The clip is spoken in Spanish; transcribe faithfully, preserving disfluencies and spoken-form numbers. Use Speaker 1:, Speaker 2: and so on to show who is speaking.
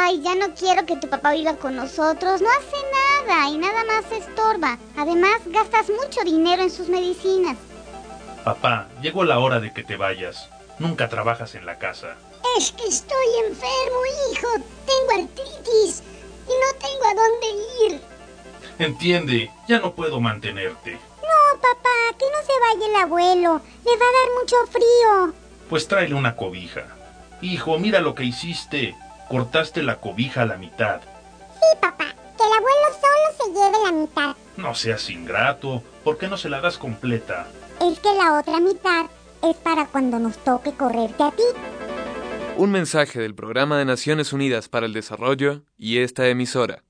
Speaker 1: Ay, ya no quiero que tu papá viva con nosotros. No hace nada y nada más estorba. Además, gastas mucho dinero en sus medicinas.
Speaker 2: Papá, llegó la hora de que te vayas. Nunca trabajas en la casa.
Speaker 3: Es que estoy enfermo, hijo. Tengo artritis y no tengo a dónde ir.
Speaker 2: Entiende, ya no puedo mantenerte.
Speaker 1: No, papá, que no se vaya el abuelo. Le va a dar mucho frío.
Speaker 2: Pues tráele una cobija. Hijo, mira lo que hiciste. Cortaste la cobija a la mitad.
Speaker 1: Sí, papá, que el abuelo solo se lleve la mitad.
Speaker 2: No seas ingrato. ¿Por qué no se la das completa?
Speaker 1: Es que la otra mitad es para cuando nos toque correrte a ti.
Speaker 4: Un mensaje del Programa de Naciones Unidas para el Desarrollo y esta emisora.